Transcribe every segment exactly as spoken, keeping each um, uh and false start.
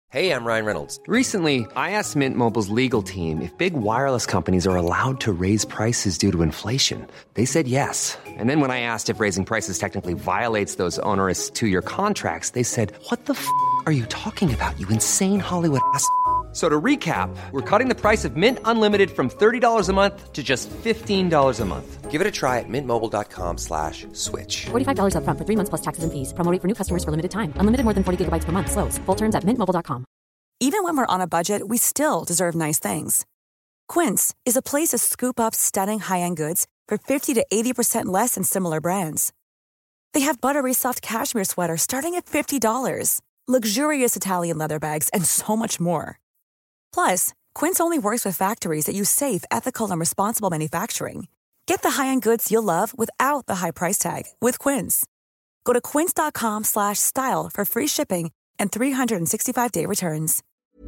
Hey, I'm Ryan Reynolds. Recently, I asked Mint Mobile's legal team if big wireless companies are allowed to raise prices due to inflation. They said yes. And then when I asked if raising prices technically violates those onerous two-year contracts, they said, what the f*** are you talking about, you insane Hollywood ass f- So to recap, we're cutting the price of Mint Unlimited from thirty dollars a month to just fifteen dollars a month. Give it a try at mintmobile.com slash switch. forty-five dollars up front for three months plus taxes and fees. Promo rate for new customers for limited time. Unlimited more than forty gigabytes per month. Slows full terms at mint mobile dot com. Even when we're on a budget, we still deserve nice things. Quince is a place to scoop up stunning high-end goods for fifty to eighty percent less than similar brands. They have buttery soft cashmere sweaters starting at fifty dollars, luxurious Italian leather bags, and so much more. Plus, Quince only works with factories that use safe, ethical, and responsible manufacturing. Get the high-end goods you'll love without the high price tag with Quince. Go to quince.com slash style for free shipping and three sixty-five day returns.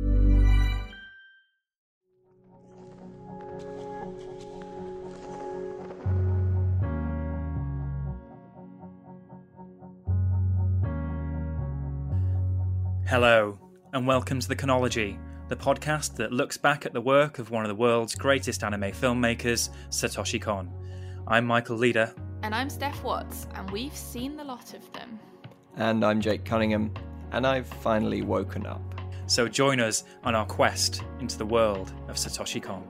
Hello, and welcome to The Chronology, the podcast that looks back at the work of one of the world's greatest anime filmmakers, Satoshi Kon. I'm Michael Leader. And I'm Steph Watts, and we've seen the lot of them. And I'm Jake Cunningham, and I've finally woken up. So join us on our quest into the world of Satoshi Kon.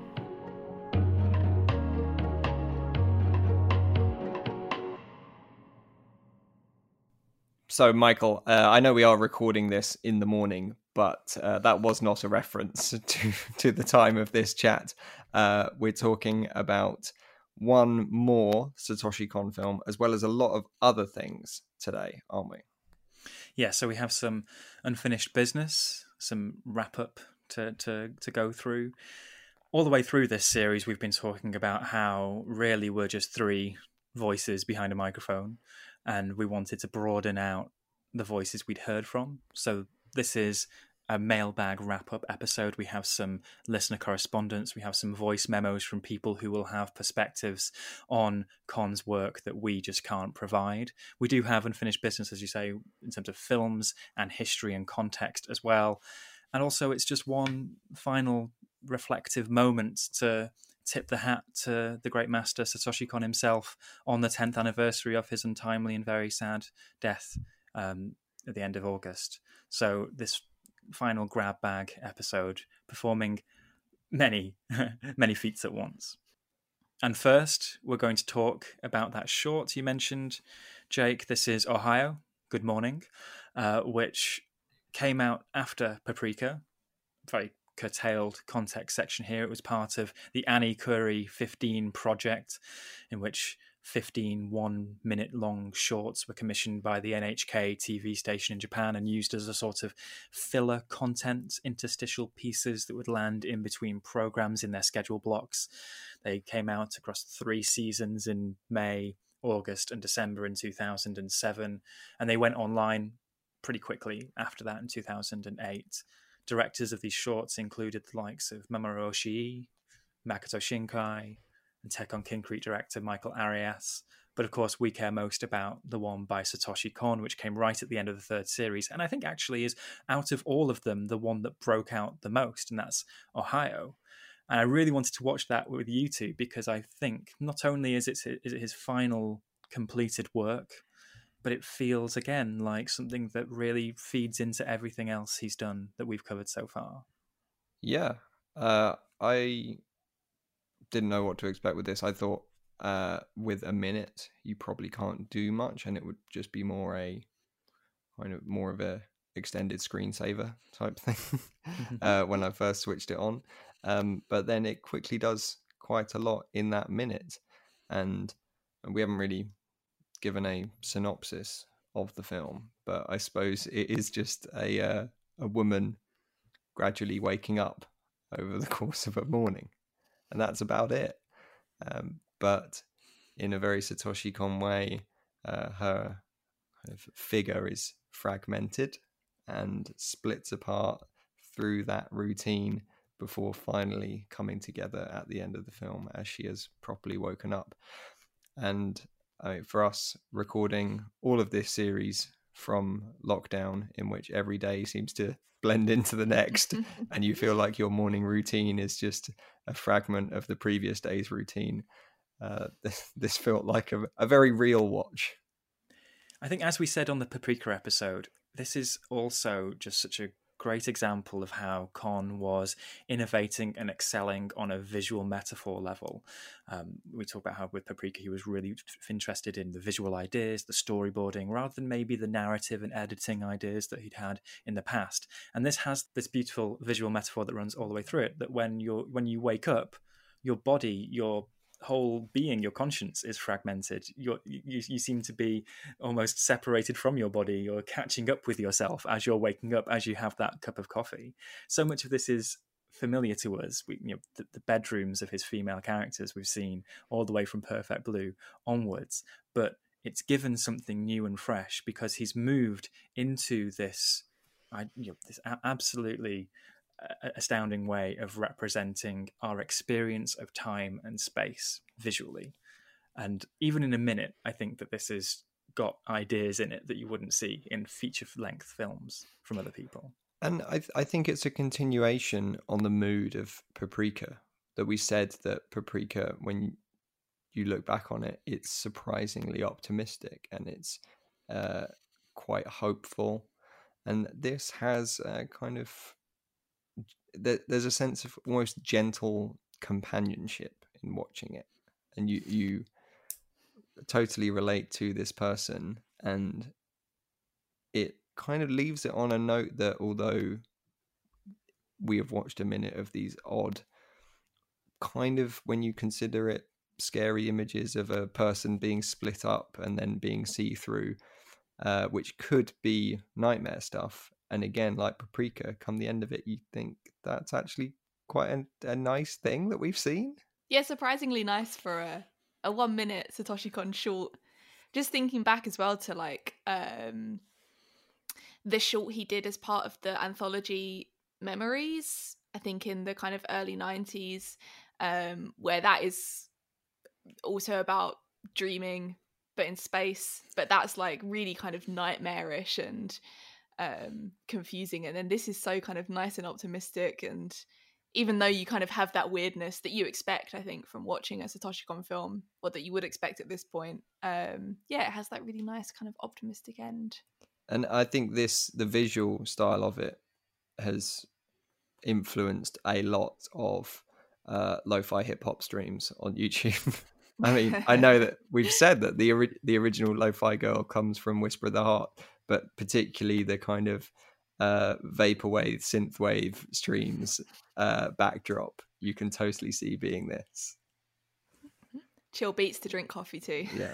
So, Michael, uh, I know we are recording this in the morning, but uh, that was not a reference to, to the time of this chat. Uh, we're talking about one more Satoshi Kon film, as well as a lot of other things today, aren't we? Yeah, so we have some unfinished business, some wrap-up to, to, to go through. All the way through this series, we've been talking about how really we're just three voices behind a microphone, and we wanted to broaden out the voices we'd heard from. So this is a mailbag wrap-up episode. We have some listener correspondence. We have some voice memos from people who will have perspectives on Kon's work that we just can't provide. We do have unfinished business, as you say, in terms of films and history and context as well. And also it's just one final reflective moment to tip the hat to the great master Satoshi Kon himself on the tenth anniversary of his untimely and very sad death um, at the end of August. So this final grab bag episode, performing many, many feats at once. And first, we're going to talk about that short you mentioned, Jake. This is Ohio, Good Morning, uh, which came out after Paprika. Very curtailed context section here. It was part of the Annie Curry fifteen project, in which fifteen one-minute long shorts were commissioned by the N H K T V station in Japan and used as a sort of filler content, interstitial pieces that would land in between programs in their schedule blocks. They came out across three seasons in May, August, and December in two thousand seven, and they went online pretty quickly after that in two thousand eight. Directors of these shorts included the likes of Mamoru Oshii, Makoto Shinkai, and Tekkon Kincrete director Michael Arias. But of course, we care most about the one by Satoshi Kon, which came right at the end of the third series, and I think actually is, out of all of them, the one that broke out the most, and that's Ohio. And I really wanted to watch that with you two, because I think not only is it, is it his final completed work, but it feels, again, like something that really feeds into everything else he's done that we've covered so far. Yeah, uh, I didn't know what to expect with this. I thought uh, with a minute, you probably can't do much, and it would just be more a kind of more of a extended screensaver type thing uh, when I first switched it on. Um, but then it quickly does quite a lot in that minute, and, and we haven't really given a synopsis of the film, but I suppose it is just a uh, a woman gradually waking up over the course of a morning, and that's about it. Um, but in a very Satoshi Kon way, uh, her kind of figure is fragmented and splits apart through that routine before finally coming together at the end of the film as she has properly woken up. And Uh, for us, recording all of this series from lockdown, in which every day seems to blend into the next, and you feel like your morning routine is just a fragment of the previous day's routine. Uh, this, this felt like a, a very real watch. I think, as we said on the Paprika episode, this is also just such a great example of how Kon was innovating and excelling on a visual metaphor level. Um, we talk about how with Paprika he was really f- interested in the visual ideas, the storyboarding, rather than maybe the narrative and editing ideas that he'd had in the past. And this has this beautiful visual metaphor that runs all the way through it, that when you're when you wake up, your body, your whole being, your conscience is fragmented. You're, you you seem to be almost separated from your body. You're catching up with yourself as you're waking up, as you have that cup of coffee. So much of this is familiar to us. We, you know, the, the bedrooms of his female characters we've seen all the way from Perfect Blue onwards, but it's given something new and fresh because he's moved into this, I, you know, this absolutely astounding way of representing our experience of time and space visually. And even in a minute, I think that this has got ideas in it that you wouldn't see in feature-length films from other people. And I, th- I think it's a continuation on the mood of Paprika, that we said that Paprika, when you look back on it, it's surprisingly optimistic and it's uh, quite hopeful. And this has a kind of there's a sense of almost gentle companionship in watching it, and you you totally relate to this person, and it kind of leaves it on a note that although we have watched a minute of these odd kind of, when you consider it, scary images of a person being split up and then being see-through, uh, which could be nightmare stuff. And again, like Paprika, come the end of it, you think that's actually quite a, a nice thing that we've seen. Yeah, surprisingly nice for a, a one minute Satoshi Kon short. Just thinking back as well to like um, the short he did as part of the anthology Memories, I think in the kind of early nineties, um, where that is also about dreaming, but in space. But that's like really kind of nightmarish and um confusing, and then this is so kind of nice and optimistic, and even though you kind of have that weirdness that you expect, I think, from watching a Satoshi Kon film, or that you would expect at this point, um yeah, it has that really nice kind of optimistic end. And I think this the visual style of it has influenced a lot of uh lo-fi hip-hop streams on YouTube. I mean, I know that we've said that the ori- the original Lo-Fi Girl comes from Whisper of the Heart, but particularly the kind of uh, vaporwave, synthwave streams uh, backdrop, you can totally see being this. Chill beats to drink coffee to. Yeah.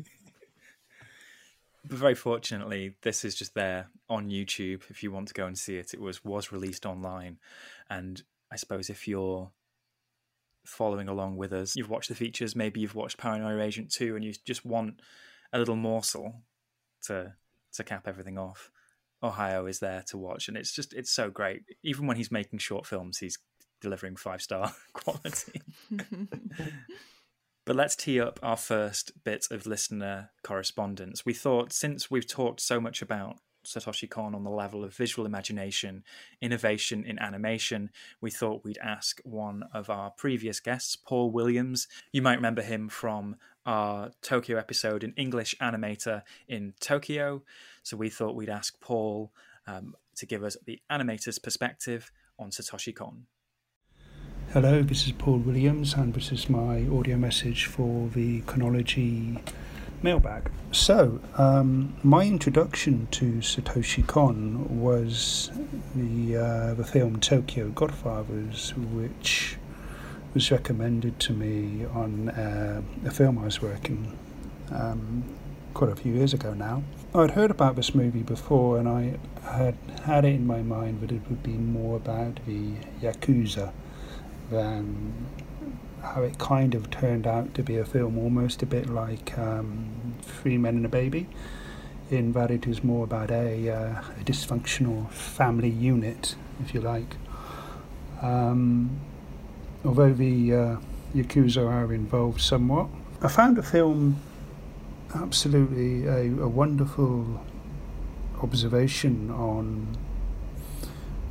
But very fortunately, this is just there on YouTube. If you want to go and see it, it was was released online. And I suppose if you're following along with us, you've watched the features, maybe you've watched Paranoia Agent two, and you just want a little morsel to to cap everything off, Ohio is there to watch. And it's just, it's so great. Even when he's making short films, he's delivering five-star quality. But let's tee up our first bit of listener correspondence. We thought, since we've talked so much about Satoshi Kon on the level of visual imagination, innovation in animation, we thought we'd ask one of our previous guests, Paul Williams. You might remember him from our Tokyo episode, An English Animator in Tokyo. So we thought we'd ask Paul um, to give us the animator's perspective on Satoshi Kon. Hello, this is Paul Williams, and this is my audio message for the Konology mailbag. So, um, my introduction to Satoshi Kon was the uh, the film Tokyo Godfathers, which was recommended to me on uh, a film I was working um, quite a few years ago now. I'd heard about this movie before, and I had had it in my mind that it would be more about the Yakuza than how it kind of turned out to be a film, almost a bit like um, Three Men and a Baby, in that it is more about a, uh, a dysfunctional family unit, if you like. Um, although the uh, Yakuza are involved somewhat, I found the film absolutely a, a wonderful observation on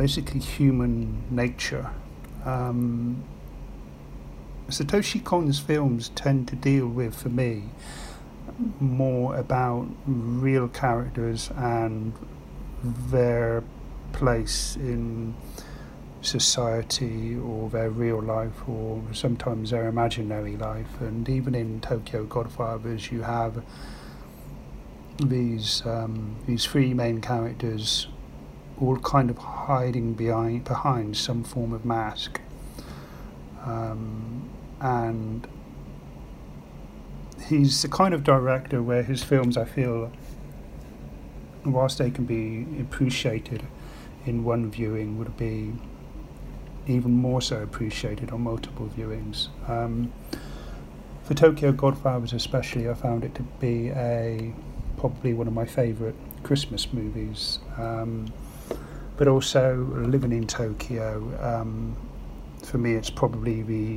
basically human nature. Um, Satoshi Kon's films tend to deal with, for me, more about real characters and their place in society or their real life or sometimes their imaginary life. And even in Tokyo Godfathers you have these um, these three main characters all kind of hiding behind behind some form of mask, um, and he's the kind of director where his films, I feel, whilst they can be appreciated in one viewing, would be even more so appreciated on multiple viewings. Um, for Tokyo Godfathers especially, I found it to be a probably one of my favourite Christmas movies. Um, but also Living in Tokyo, um, for me it's probably the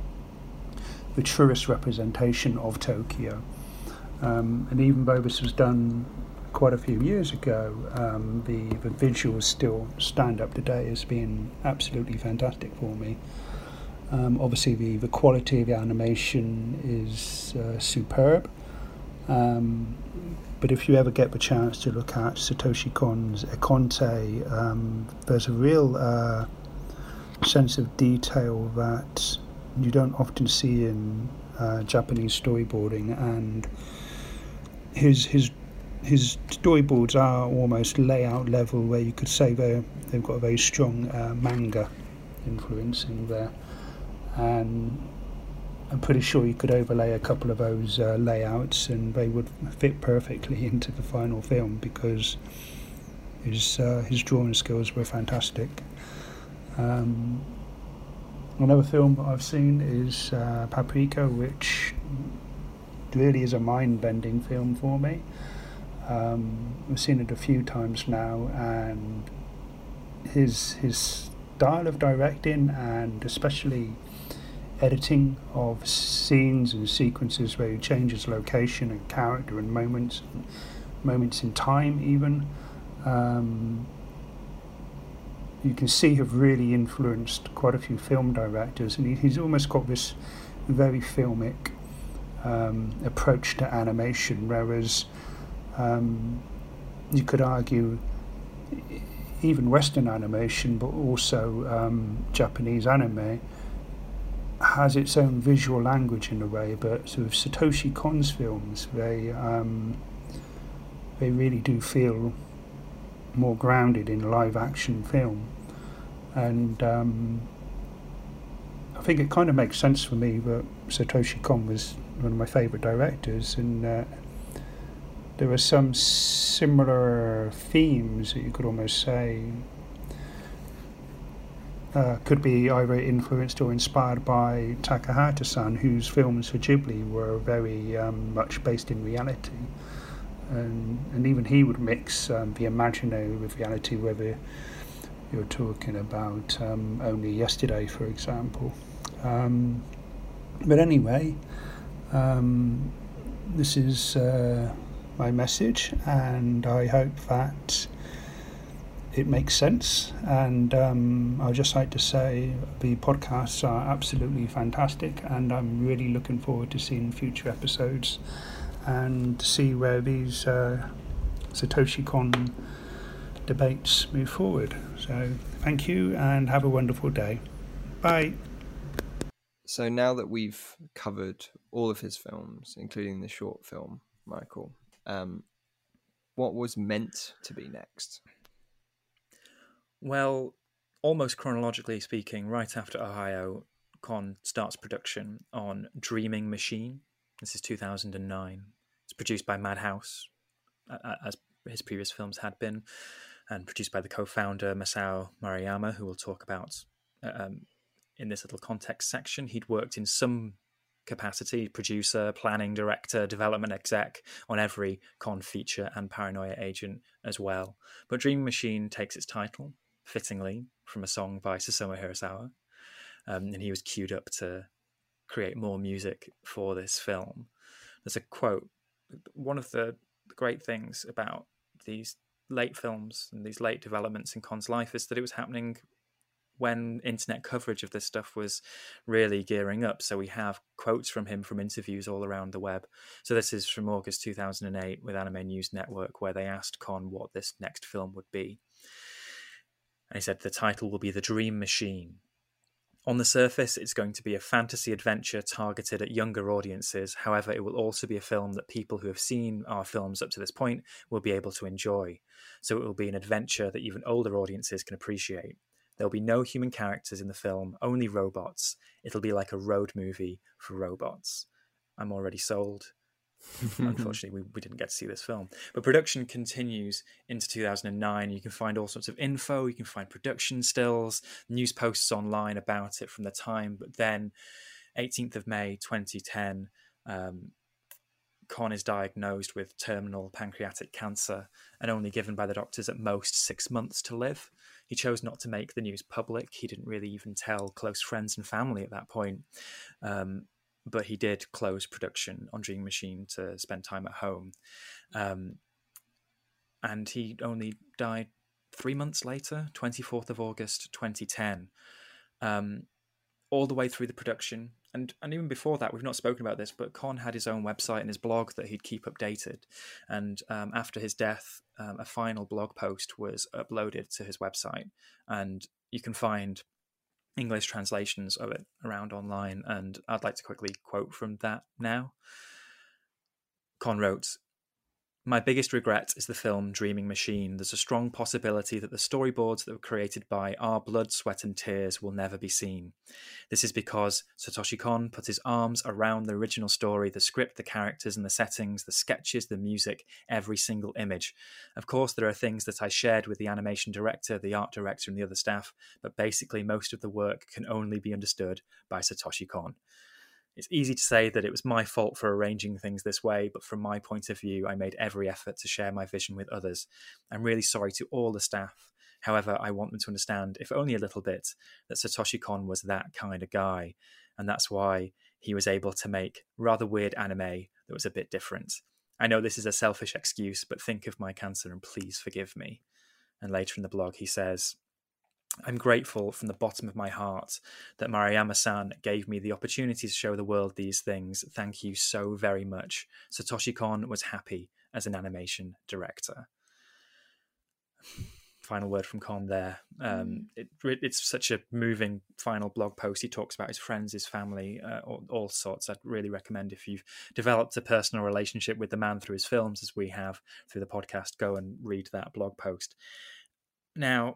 the truest representation of Tokyo. Um, and even though this was done quite a few years ago, um, the, the visuals still stand up today as being absolutely fantastic for me. Um, obviously the, the quality of the animation is uh, superb, um, but if you ever get the chance to look at Satoshi Kon's Ekonte, um, there's a real uh, sense of detail that you don't often see in uh, Japanese storyboarding, and his his his storyboards are almost layout level, where you could say they they've got a very strong uh, manga influence in there, and I'm pretty sure you could overlay a couple of those uh, layouts and they would fit perfectly into the final film, because his uh, his drawing skills were fantastic. Um, Another film I've seen is uh, Paprika, which really is a mind-bending film for me. Um, I've seen it a few times now, and his his style of directing, and especially editing of scenes and sequences where he changes location and character and moments, moments in time even, um, you can see have really influenced quite a few film directors, and he, he's almost got this very filmic um, approach to animation, whereas um, you could argue even Western animation, but also um, Japanese anime, has its own visual language in a way, but sort of Satoshi Kon's films, they um, they really do feel more grounded in live action film. And um, I think it kind of makes sense for me that Satoshi Kon was one of my favourite directors, and uh, there are some similar themes that you could almost say uh, could be either influenced or inspired by Takahata-san, whose films for Ghibli were very um, much based in reality. And, and even he would mix um, the imaginary with reality, whether you're talking about um, Only Yesterday, for example. Um, but anyway, um, this is uh, my message, and I hope that it makes sense. And um, I'd just like to say the podcasts are absolutely fantastic, and I'm really looking forward to seeing future episodes and to see where these uh, Satoshi Kon debates move forward. So thank you and have a wonderful day. Bye. So now that we've covered all of his films, including the short film, Michael, um, what was meant to be next? Well, almost chronologically speaking, right after Ohio, Kon starts production on Dreaming Machine. This is two thousand nine. It's produced by Madhouse, as his previous films had been, and produced by the co-founder Masao Maruyama, who we'll talk about um, in this little context section. He'd worked in some capacity, producer, planning director, development exec, on every Kon feature and Paranoia Agent as well. But Dreaming Machine takes its title, fittingly, from a song by Susumu Hirasawa, um, and he was queued up to create more music for this film. There's a quote. One of the great things about these late films and these late developments in Con's life is that it was happening when internet coverage of this stuff was really gearing up. So we have quotes from him from interviews all around the web. So this is from August two thousand eight with Anime News Network, where they asked Con what this next film would be. And he said the title will be The Dream Machine. On the surface, it's going to be a fantasy adventure targeted at younger audiences. However, it will also be a film that people who have seen our films up to this point will be able to enjoy. So it will be an adventure that even older audiences can appreciate. There'll be no human characters in the film, only robots. It'll be like a road movie for robots. I'm already sold. Unfortunately, we, we didn't get to see this film. But production continues into two thousand nine. You can find all sorts of info. You can find production stills, news posts online about it from the time. But then, eighteenth of May twenty ten, um, Con is diagnosed with terminal pancreatic cancer and only given by the doctors at most six months to live. He chose not to make the news public. He didn't really even tell close friends and family at that point. Um, but he did close production on Dream Machine to spend time at home. Um, and he only died three months later, twenty-fourth of August, twenty ten. Um, all the way through the production. And and even before that, we've not spoken about this, but Con had his own website and his blog that he'd keep updated. And um, after his death, um, a final blog post was uploaded to his website. And you can find English translations of it around online, and I'd like to quickly quote from that now. Con wrote, "My biggest regret is the film Dreaming Machine. There's a strong possibility that the storyboards that were created by our blood, sweat and tears will never be seen. This is because Satoshi Kon put his arms around the original story, the script, the characters and the settings, the sketches, the music, every single image. Of course, there are things that I shared with the animation director, the art director and the other staff, but basically most of the work can only be understood by Satoshi Kon. It's easy to say that it was my fault for arranging things this way, but from my point of view, I made every effort to share my vision with others. I'm really sorry to all the staff. However, I want them to understand, if only a little bit, that Satoshi Kon was that kind of guy. And that's why he was able to make rather weird anime that was a bit different. I know this is a selfish excuse, but think of my cancer and please forgive me." And later in the blog, he says, "I'm grateful from the bottom of my heart that Maruyama-san gave me the opportunity to show the world these things. Thank you so very much. Satoshi Kon was happy as an animation director." Final word from Kon there. Um, it, it's such a moving final blog post. He talks about his friends, his family, uh, all, all sorts. I'd really recommend, if you've developed a personal relationship with the man through his films, as we have through the podcast, go and read that blog post. Now,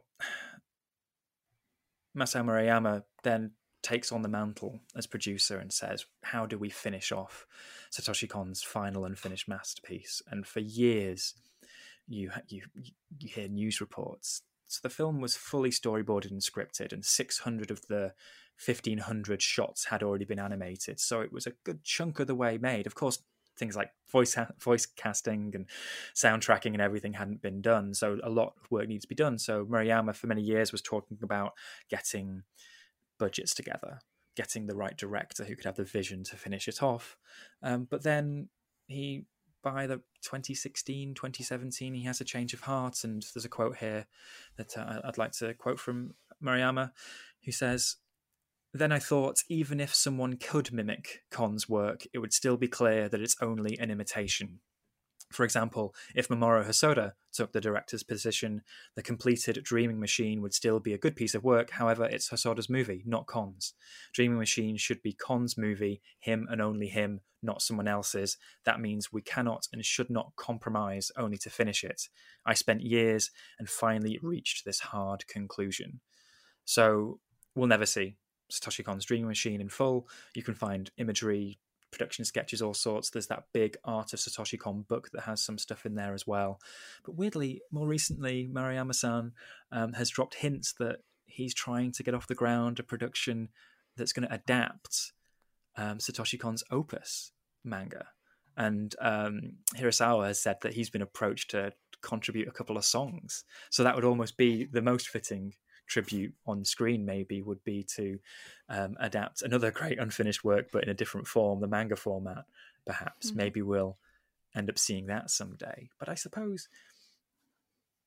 Masao Maruyama then takes on the mantle as producer and says, how do we finish off Satoshi Kon's final unfinished masterpiece? And for years, you you you hear news reports. So the film was fully storyboarded and scripted, and six hundred of the fifteen hundred shots had already been animated. So it was a good chunk of the way made. Of course, things like voice ha- voice casting and soundtracking and everything hadn't been done, so a lot of work needs to be done. So Maruyama for many years was talking about getting budgets together, getting the right director who could have the vision to finish it off. Um, but then he, by the twenty sixteen, twenty seventeen, he has a change of heart, and there's a quote here that uh, I'd like to quote from Maruyama, who says, "Then I thought, even if someone could mimic Kon's work, it would still be clear that it's only an imitation. For example, if Mamoru Hosoda took the director's position, the completed Dreaming Machine would still be a good piece of work. However, it's Hosoda's movie, not Kon's. Dreaming Machine should be Kon's movie, him and only him, not someone else's. That means we cannot and should not compromise only to finish it. I spent years and finally reached this hard conclusion." So we'll never see Satoshi Kon's Dreaming Machine in full. You can find imagery, production sketches, all sorts. There's that big Art of Satoshi Kon book that has some stuff in there as well. But weirdly, more recently, Maruyama-san um, has dropped hints that he's trying to get off the ground a production that's going to adapt um, Satoshi Kon's Opus manga. And um, Hirasawa has said that he's been approached to contribute a couple of songs. So that would almost be the most fitting tribute on screen, maybe, would be to um, adapt another great unfinished work, but in a different form, the manga format, perhaps. Mm-hmm. Maybe we'll end up seeing that someday. But I suppose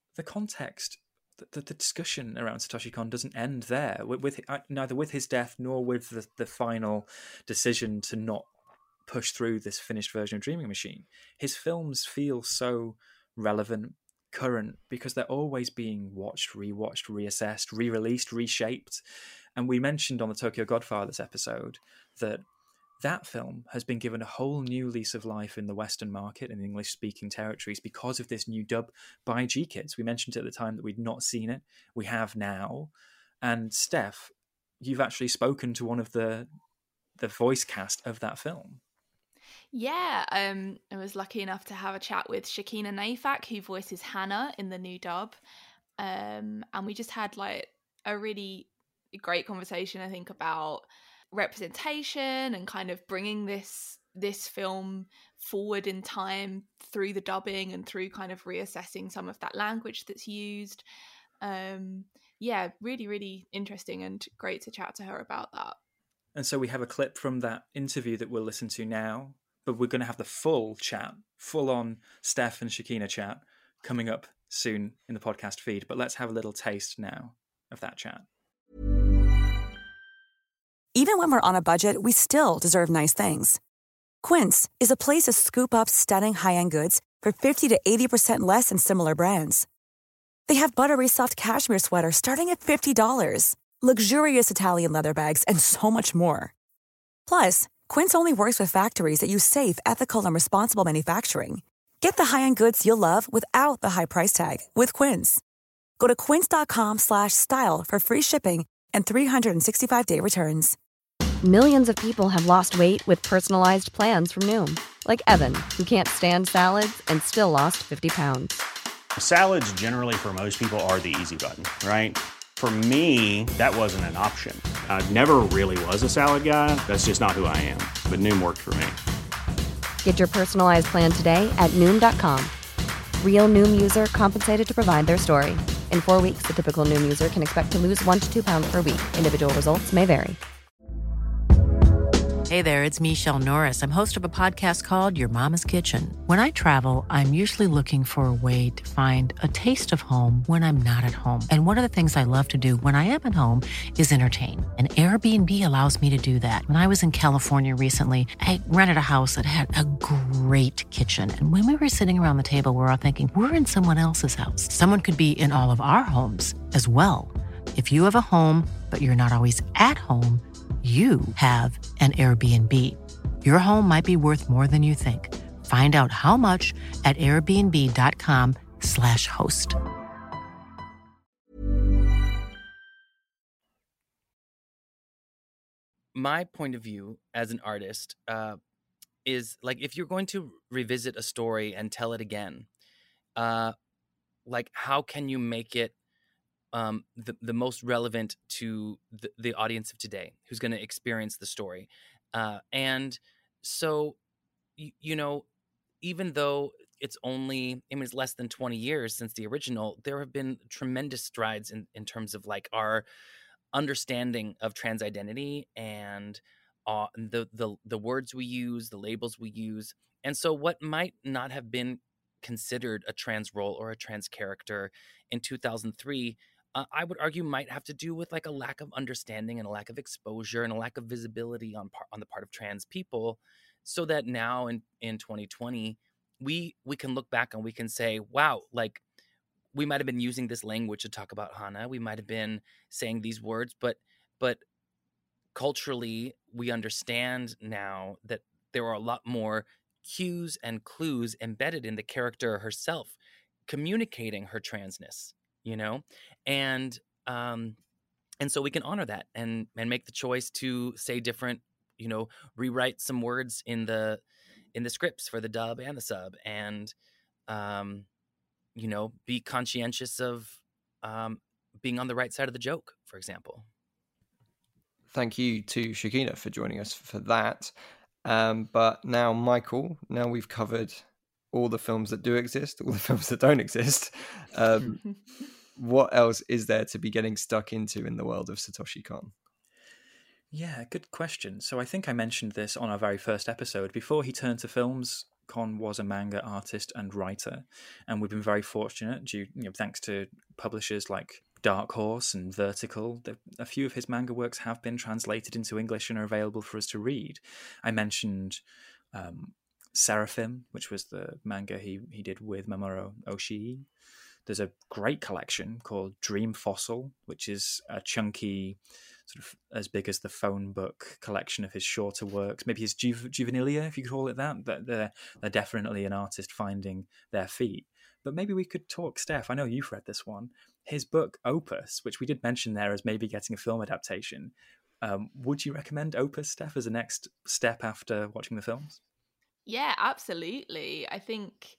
the context, the, the discussion around Satoshi Kon doesn't end there. With, with neither with his death nor with the, the final decision to not push through this finished version of Dreaming Machine, his films feel so relevant, current, because they're always being watched, rewatched, reassessed, re-released, reshaped. And we mentioned on the Tokyo Godfathers episode that that film has been given a whole new lease of life in the Western market and English-speaking territories because of this new dub by G-Kids. We mentioned at the time that we'd not seen it. We have now. And Steph, you've actually spoken to one of the the voice cast of that film. Yeah, um, I was lucky enough to have a chat with Shakina Nafak, who voices Hannah in the new dub. Um, and we just had like a really great conversation, I think, about representation and kind of bringing this this film forward in time through the dubbing and through kind of reassessing some of that language that's used. Um, yeah, really, really interesting and great to chat to her about that. And so we have a clip from that interview that we'll listen to now, but we're going to have the full chat, full on Steph and Shakina chat coming up soon in the podcast feed. But let's have a little taste now of that chat. Even when we're on a budget, we still deserve nice things. Quince is a place to scoop up stunning high-end goods for fifty to eighty percent less than similar brands. They have buttery soft cashmere sweaters starting at fifty dollars, luxurious Italian leather bags, and so much more. Plus, Quince only works with factories that use safe, ethical, and responsible manufacturing. Get the high-end goods you'll love without the high price tag with Quince. Go to quince.com slash style for free shipping and three sixty-five day returns. Millions of people have lost weight with personalized plans from Noom. Like Evan, who can't stand salads and still lost fifty pounds. Salads generally for most people are the easy button, right? For me, that wasn't an option. I never really was a salad guy. That's just not who I am. But Noom worked for me. Get your personalized plan today at Noom dot com. Real Noom user compensated to provide their story. In four weeks, the typical Noom user can expect to lose one to two pounds per week. Individual results may vary. Hey there, it's Michelle Norris. I'm host of a podcast called Your Mama's Kitchen. When I travel, I'm usually looking for a way to find a taste of home when I'm not at home. And one of the things I love to do when I am at home is entertain. And Airbnb allows me to do that. When I was in California recently, I rented a house that had a great kitchen. And when we were sitting around the table, we were all thinking, we're in someone else's house. Someone could be in all of our homes as well. If you have a home, but you're not always at home, you have an Airbnb. Your home might be worth more than you think. Find out how much at airbnb.com slash host. My point of view as an artist uh, is like, if you're going to revisit a story and tell it again, uh, like how can you make it Um, the, the most relevant to the, the audience of today who's going to experience the story. Uh, and so, you, you know, even though it's only, I mean, it's less than twenty years since the original, there have been tremendous strides in, in terms of like our understanding of trans identity and uh, the, the, the words we use, the labels we use. And so what might not have been considered a trans role or a trans character in two thousand three, Uh, I would argue might have to do with like a lack of understanding and a lack of exposure and a lack of visibility on par- on the part of trans people, so that now in, in twenty twenty, we we can look back and we can say, wow, like we might have been using this language to talk about Hannah. We might have been saying these words, but but culturally, we understand now that there are a lot more cues and clues embedded in the character herself, communicating her transness. You know, and um, and so we can honor that and and make the choice to say different, you know, rewrite some words in the in the scripts for the dub and the sub, and um, you know, be conscientious of um, being on the right side of the joke, for example. Thank you to Shakina for joining us for that. Um, but now, Michael, now we've covered all the films that do exist, all the films that don't exist. Um, what else is there to be getting stuck into in the world of Satoshi Kon? Yeah, good question. So I think I mentioned this on our very first episode. Before he turned to films, Kon was a manga artist and writer, and we've been very fortunate, due, you know, thanks to publishers like Dark Horse and Vertical. The, a few of his manga works have been translated into English and are available for us to read. I mentioned um, Seraphim, which was the manga he, he did with Mamoru Oshii. There's a great collection called Dream Fossil, which is a chunky, sort of as big as the phone book collection of his shorter works. Maybe his Ju- juvenilia, if you could call it that. They're, they're definitely an artist finding their feet. But maybe we could talk, Steph, I know you've read this one. His book, Opus, which we did mention there as maybe getting a film adaptation. Um, would you recommend Opus, Steph, as a next step after watching the films? Yeah, absolutely. I think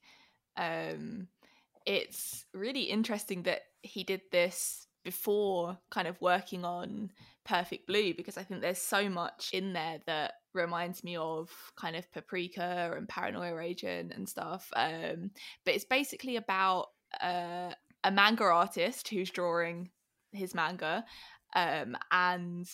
um, it's really interesting that he did this before kind of working on Perfect Blue, because I think there's so much in there that reminds me of kind of Paprika and Paranoia Agent and stuff. Um, but it's basically about uh, a manga artist who's drawing his manga, um, and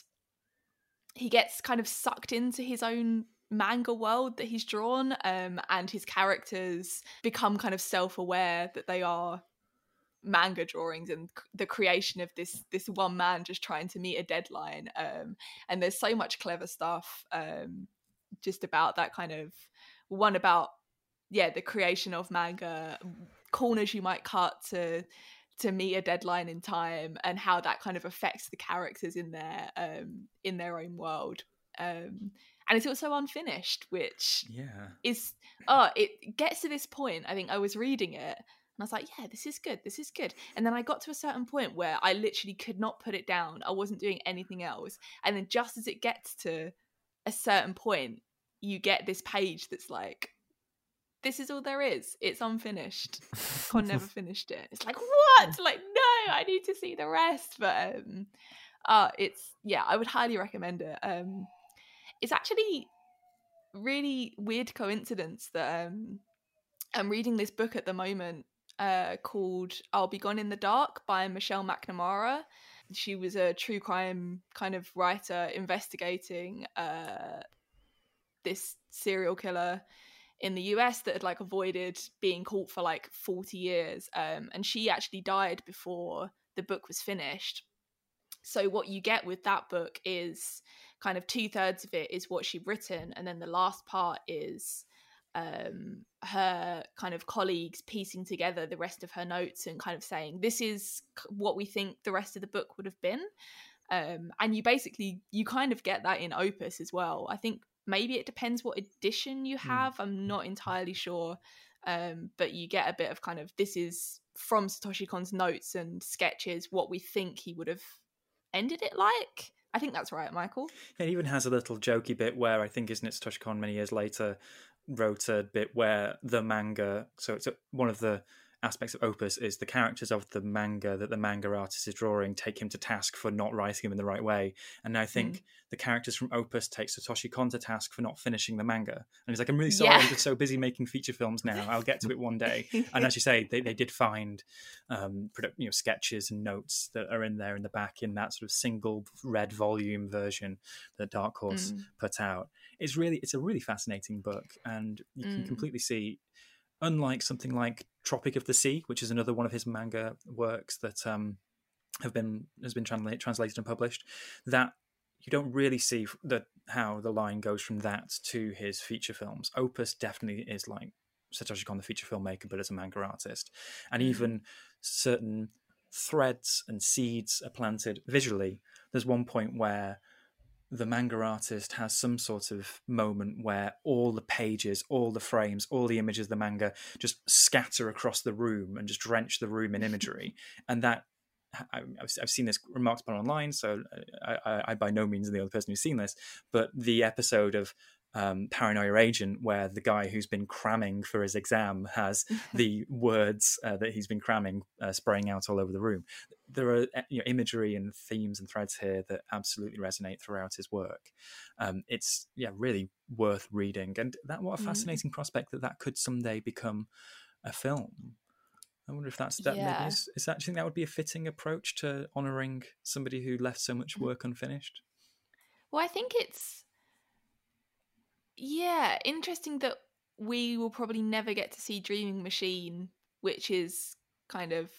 he gets kind of sucked into his own manga world that he's drawn, um, and his characters become kind of self-aware that they are manga drawings and the creation of this this one man just trying to meet a deadline, um, and there's so much clever stuff um, just about that kind of one about yeah the creation of manga, corners you might cut to to meet a deadline in time, and how that kind of affects the characters in their um, in their own world. Um, and it's also unfinished, which yeah is oh it gets to this point. I think I was reading it and I was like, yeah, this is good, this is good. And then I got to a certain point where I literally could not put it down. I wasn't doing anything else. And then just as it gets to a certain point, you get this page that's like, this is all there is. It's unfinished. Kon never finished it. It's like, what? Like, no, I need to see the rest. But um, uh, it's, yeah, I would highly recommend it. Um, it's actually really weird coincidence that um, I'm reading this book at the moment uh, called I'll Be Gone in the Dark by Michelle McNamara. She was a true crime kind of writer investigating uh, this serial killer in the U S that had like avoided being caught for like forty years. Um, and she actually died before the book was finished. So what you get with that book is kind of two thirds of it is what she'd written. And then the last part is um, her kind of colleagues piecing together the rest of her notes and kind of saying, this is what we think the rest of the book would have been. Um, and you basically, you kind of get that in Opus as well. I think maybe it depends what edition you have. Mm. I'm not entirely sure. Um, but you get a bit of kind of, this is from Satoshi Kon's notes and sketches, what we think he would have ended it like. I think that's right, Michael. It even has a little jokey bit where I think, isn't it, Satoshi Kon many years later wrote a bit where the manga, so it's a, one of the aspects of Opus is the characters of the manga that the manga artist is drawing take him to task for not writing him in the right way. And I think mm. the characters from Opus take Satoshi Kon to task for not finishing the manga. And he's like, I'm really sorry, yeah. I'm just so busy making feature films now. I'll get to it one day. And as you say, they, they did find um, you know, sketches and notes that are in there in the back in that sort of single red volume version that Dark Horse mm. put out. It's really, it's a really fascinating book, and you can mm. completely see, unlike something like Tropic of the Sea, which is another one of his manga works that um, have been has been translate, translated and published, that you don't really see the, how the line goes from that to his feature films. Opus definitely is like Satoshi Kon, the feature filmmaker, but as a manga artist. And mm-hmm. even certain threads and seeds are planted visually. There's one point where the manga artist has some sort of moment where all the pages, all the frames, all the images of the manga just scatter across the room and just drench the room in imagery. And that, I, I've seen this remarked upon online, so I, I, I by no means am the only person who's seen this, but the episode of um, Paranoia Agent where the guy who's been cramming for his exam has the words uh, that he's been cramming uh, spraying out all over the room. There are you know, imagery and themes and threads here that absolutely resonate throughout his work. Um, it's yeah really worth reading, and that what a fascinating mm. prospect that that could someday become a film. I wonder if that's that. Yeah. Maybe is, is that, do you think that would be a fitting approach to honouring somebody who left so much work unfinished? Well, I think it's yeah interesting that we will probably never get to see Dreaming Machine, which is kind of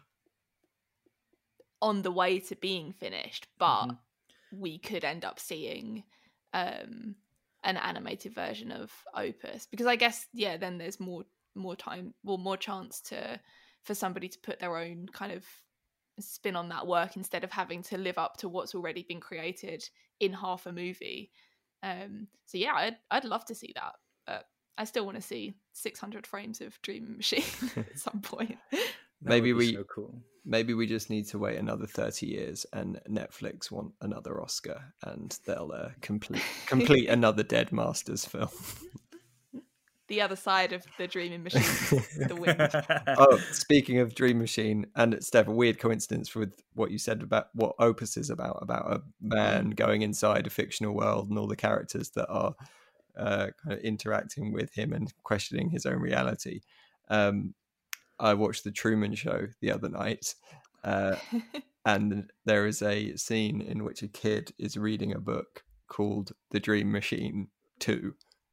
on the way to being finished, but mm-hmm. we could end up seeing um, an animated version of Opus, because I guess yeah, then there's more more time, well, more chance to for somebody to put their own kind of spin on that work instead of having to live up to what's already been created in half a movie. Um, so yeah, I'd I'd love to see that, but I still want to see six hundred frames of Dream Machine at some point. Maybe we so cool. Maybe we just need to wait another thirty years, and Netflix want another Oscar, and they'll uh, complete complete another Dead Masters film. The other side of the Dreaming Machine, the wind. Oh, speaking of Dream Machine, and Steph, a weird coincidence with what you said about what Opus is about, about a man going inside a fictional world and all the characters that are uh, kind of interacting with him and questioning his own reality. Um, I watched The Truman Show the other night, uh, and there is a scene in which a kid is reading a book called The Dream Machine two.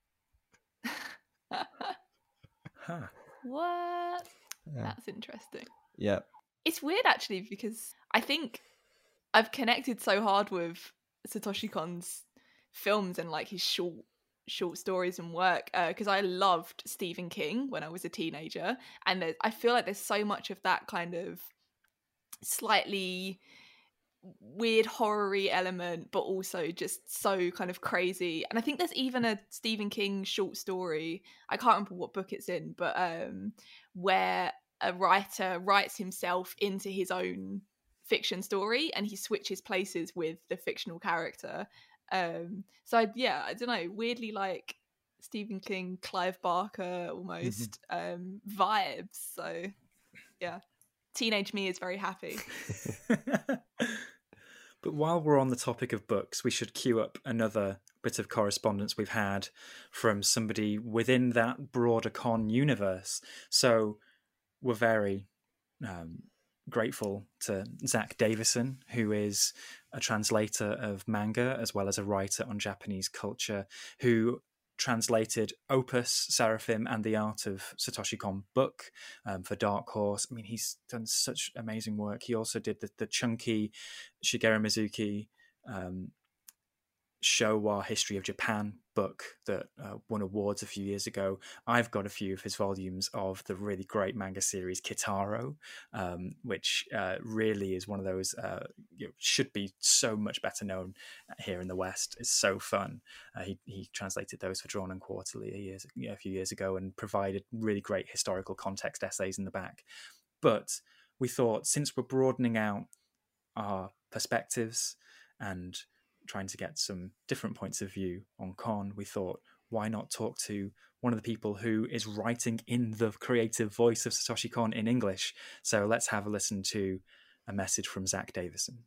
Huh. What? Yeah. That's interesting. Yeah. It's weird actually, because I think I've connected so hard with Satoshi Kon's films and like his short short stories and work because uh, I loved Stephen King when I was a teenager, and I feel like there's so much of that kind of slightly weird horror-y element, but also just so kind of crazy. And I think there's even a Stephen King short story, I can't remember what book it's in, but um where a writer writes himself into his own fiction story and he switches places with the fictional character. Um so I, yeah I don't know, weirdly like Stephen King, Clive Barker almost um vibes. So yeah, teenage me is very happy. But while we're on the topic of books, we should queue up another bit of correspondence we've had from somebody within that broader Kon universe. So we're very um, grateful to Zach Davison, who is a translator of manga as well as a writer on Japanese culture, who translated Opus, Seraphim, and the Art of Satoshi Kon book um, for Dark Horse. I mean, he's done such amazing work. He also did the, the chunky Shigeru Mizuki um, Showa History of Japan book that uh, won awards a few years ago. I've got a few of his volumes of the really great manga series Kitaro, um, which uh, really is one of those, uh, you know, should be so much better known here in the West. It's so fun. Uh, he, he translated those for Drawn and Quarterly a, years, you know, a few years ago and provided really great historical context essays in the back. But we thought, since we're broadening out our perspectives and trying to get some different points of view on Kon, we thought, why not talk to one of the people who is writing in the creative voice of Satoshi Kon in English. So let's have a listen to a message from Zach Davison.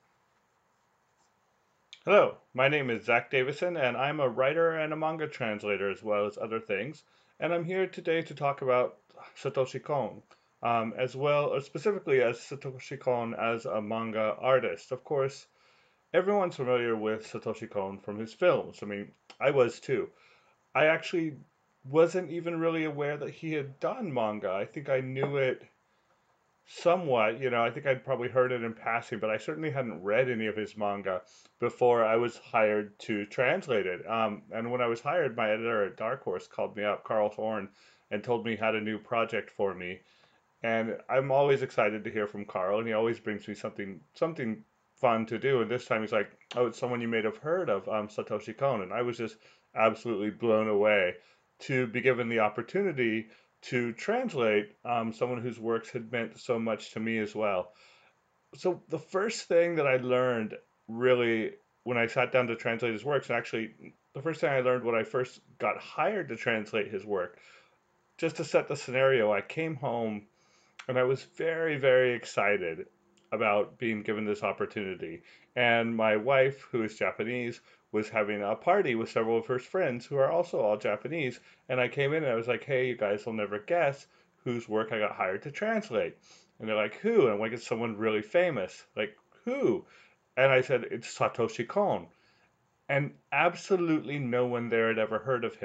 Hello, my name is Zach Davison, and I'm a writer and a manga translator as well as other things. And I'm here today to talk about Satoshi Kon, um, as well, or specifically as Satoshi Kon as a manga artist. Of course, everyone's familiar with Satoshi Kon from his films. I mean, I was too. I actually wasn't even really aware that he had done manga. I think I knew it somewhat, you know, I think I'd probably heard it in passing, but I certainly hadn't read any of his manga before I was hired to translate it. Um, and when I was hired, my editor at Dark Horse called me up, Carl Thorne, and told me he had a new project for me. And I'm always excited to hear from Carl, and he always brings me something something fun to do. And this time he's like, oh, it's someone you may have heard of, um, Satoshi Kon. And I was just absolutely blown away to be given the opportunity to translate um, someone whose works had meant so much to me as well. So the first thing that I learned really when I sat down to translate his works, and actually the first thing I learned when I first got hired to translate his work, just to set the scenario, I came home and I was very, very excited about being given this opportunity. And my wife, who is Japanese, was having a party with several of her friends who are also all Japanese. And I came in and I was like, hey, you guys will never guess whose work I got hired to translate. And they're like, who? And I'm like, it's someone really famous. Like, who? And I said, it's Satoshi Kon. And absolutely no one there had ever heard of him.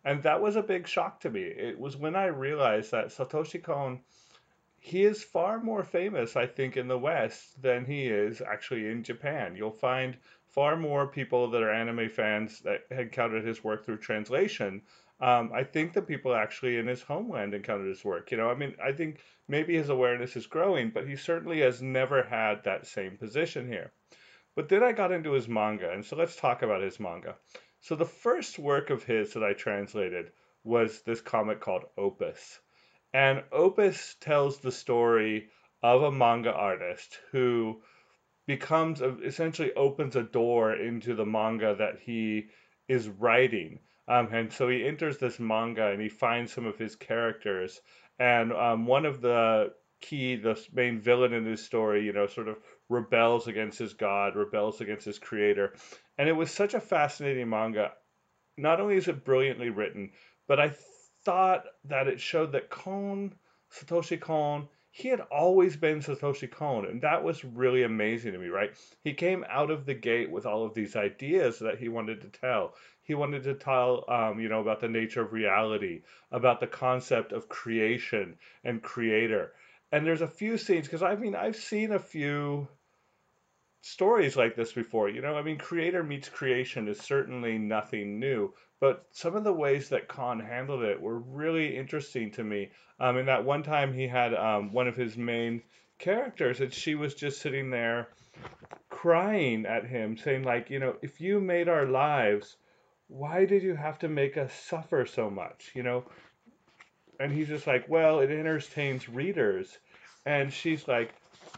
And that was a big shock to me. It was when I realized that Satoshi Kon, he is far more famous, I think, in the West than he is actually in Japan. You'll find far more people that are anime fans that encountered his work through translation. Um, I think the people actually in his homeland encountered his work. You know, I mean, I think maybe his awareness is growing, but he certainly has never had that same position here. But then I got into his manga, and so let's talk about his manga. So the first work of his that I translated was this comic called Opus. And Opus tells the story of a manga artist who becomes a, essentially opens a door into the manga that he is writing. Um, and so he enters this manga and he finds some of his characters. And um, one of the key, the main villain in this story, you know, sort of rebels against his god, rebels against his creator. And it was such a fascinating manga. Not only is it brilliantly written, but I thought that it showed that Kon, Satoshi Kon, he had always been Satoshi Kon, and that was really amazing to me, right? He came out of the gate with all of these ideas that he wanted to tell. He wanted to tell, um, you know, about the nature of reality, about the concept of creation and creator. And there's a few scenes, because I mean, I've seen a few stories like this before. You know, I mean, creator meets creation is certainly nothing new, but some of the ways that Kon handled it were really interesting to me. Um, and that one time he had um, one of his main characters, and she was just sitting there crying at him, saying, like, you know, if you made our lives, why did you have to make us suffer so much? You know, and he's just like, well, it entertains readers. And she's like,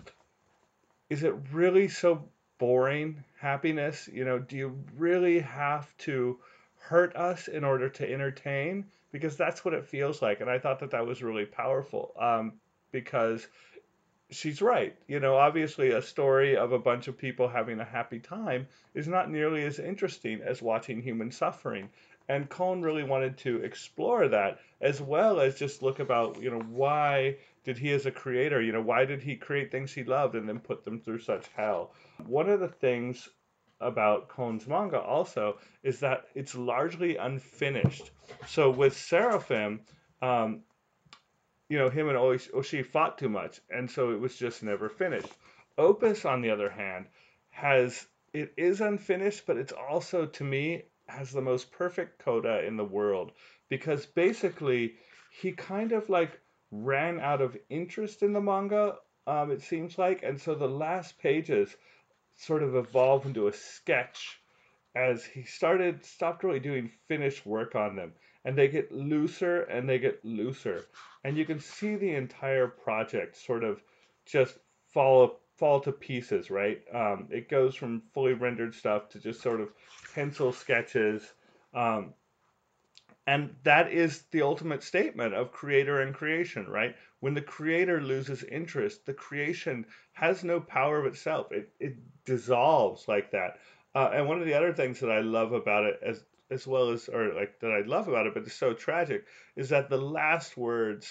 is it really so boring, happiness? You know, do you really have to hurt us in order to entertain? Because that's what it feels like. And I thought that that was really powerful, um, because she's right. You know, obviously a story of a bunch of people having a happy time is not nearly as interesting as watching human suffering. And Kon really wanted to explore that, as well as just look about, you know, why did he as a creator, you know, why did he create things he loved and then put them through such hell? One of the things about Kon's manga also is that it's largely unfinished. So with Seraphim, um, you know, him and Oshii fought too much, and so it was just never finished. Opus, on the other hand, has, it is unfinished, but it's also, to me, has the most perfect coda in the world, because basically he kind of like ran out of interest in the manga, um, it seems like, and so the last pages sort of evolve into a sketch as he started stopped really doing finished work on them, and they get looser and they get looser, and you can see the entire project sort of just fall fall to pieces, right? Um, it goes from fully rendered stuff to just sort of pencil sketches, um, and that is the ultimate statement of creator and creation, right? When the creator loses interest, the creation has no power of itself. It it dissolves like that. Uh, and one of the other things that I love about it, as as well as, or like that I love about it, but it's so tragic, is that the last words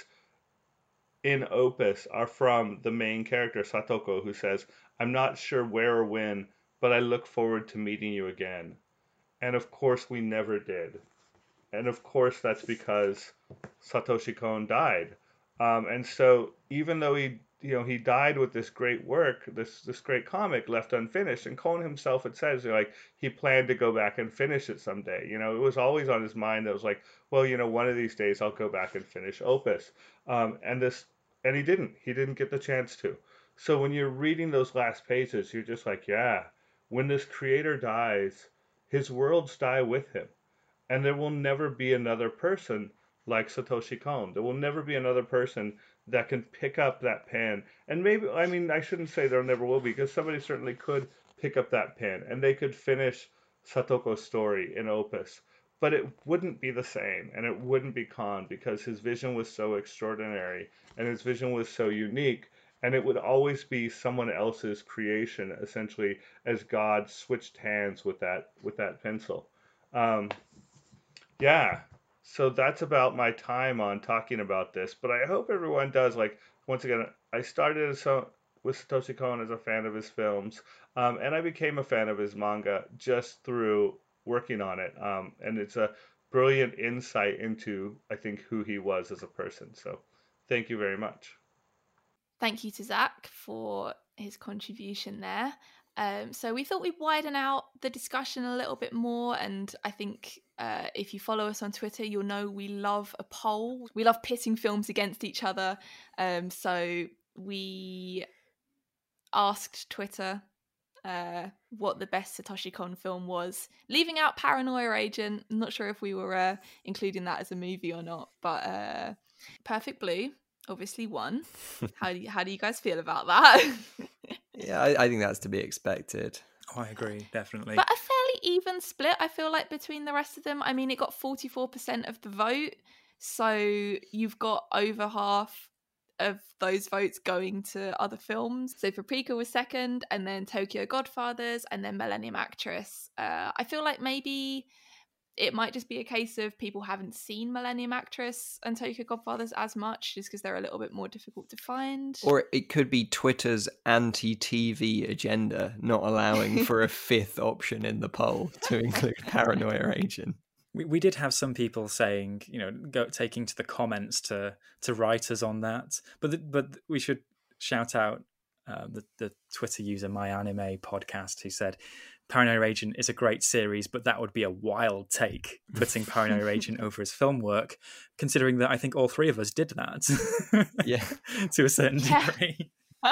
in Opus are from the main character, Satoko, who says, "I'm not sure where or when, but I look forward to meeting you again." And of course, we never did. And of course, that's because Satoshi Kon died. Um, and so, even though he, you know, he died with this great work, this this great comic left unfinished, and Kon himself had said, you know, like, he planned to go back and finish it someday. You know, it was always on his mind. That was like, well, you know, one of these days I'll go back and finish Opus. Um, and this, and he didn't. He didn't get the chance to. So when you're reading those last pages, you're just like, yeah, when this creator dies, his worlds die with him. And there will never be another person like Satoshi Kon. There will never be another person that can pick up that pen. And maybe, I mean, I shouldn't say there never will be, because somebody certainly could pick up that pen and they could finish Satoko's story in Opus. But it wouldn't be the same, and it wouldn't be Kon, because his vision was so extraordinary and his vision was so unique. And it would always be someone else's creation, essentially, as God switched hands with that with that pencil. Um, Yeah, so that's about my time on talking about this, but I hope everyone does, like, once again, I started as so, with Satoshi Kon as a fan of his films, um, and I became a fan of his manga just through working on it, um, and it's a brilliant insight into, I think, who he was as a person. So thank you very much. Thank you to Zach for his contribution there. Um, so we thought we'd widen out the discussion a little bit more, and I think uh, if you follow us on Twitter, you'll know we love a poll. We love pitting films against each other. Um, so we asked Twitter uh, what the best Satoshi Kon film was, leaving out Paranoia Agent. I'm not sure if we were uh, including that as a movie or not, but uh, Perfect Blue obviously won. How do you, how do you guys feel about that? Yeah, I, I think that's to be expected. Oh, I agree, definitely. But a fairly even split, I feel like, between the rest of them. I mean, it got forty-four percent of the vote, so you've got over half of those votes going to other films. So Paprika was second, and then Tokyo Godfathers, and then Millennium Actress. Uh, I feel like maybe it might just be a case of people haven't seen Millennium Actress and Tokyo Godfathers as much, just because they're a little bit more difficult to find. Or it could be Twitter's anti-T V agenda not allowing for a fifth option in the poll to include Paranoia Agent. We we did have some people saying, you know, go, taking to the comments to to writers on that, but the, but we should shout out uh, the the Twitter user My Anime Podcast, who said Paranoia Agent is a great series, but that would be a wild take, putting Paranoia Agent over his film work, considering that I think all three of us did that. Yeah, to a certain degree.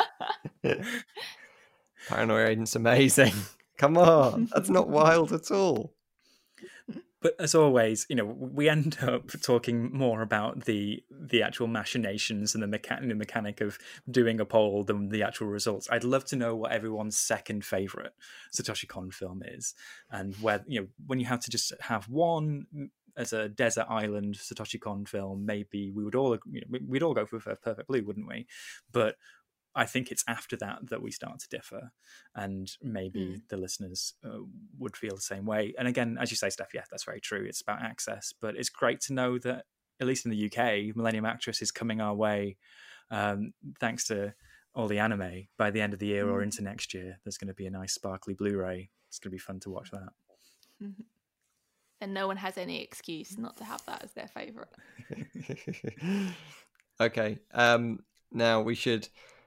Paranoia Agent's amazing. Come on, that's not wild at all. But as always, you know, we end up talking more about the the actual machinations and the, mecha- the mechanic of doing a poll than the actual results. I'd love to know what everyone's second favorite Satoshi Kon film is, and where, you know, when you have to just have one as a desert island Satoshi Kon film, maybe we would all, you know, we'd all go for Perfect Blue, wouldn't we? But I think it's after that that we start to differ, and maybe mm. the listeners uh, would feel the same way. And again, as you say, Steph, yeah, that's very true. It's about access, but it's great to know that, at least in the U K, Millennium Actress is coming our way, um, thanks to all the anime. By the end of the year mm. or into next year, there's going to be a nice sparkly Blu-ray. It's going to be fun to watch that. Mm-hmm. And no one has any excuse not to have that as their favourite. Okay, um, now we should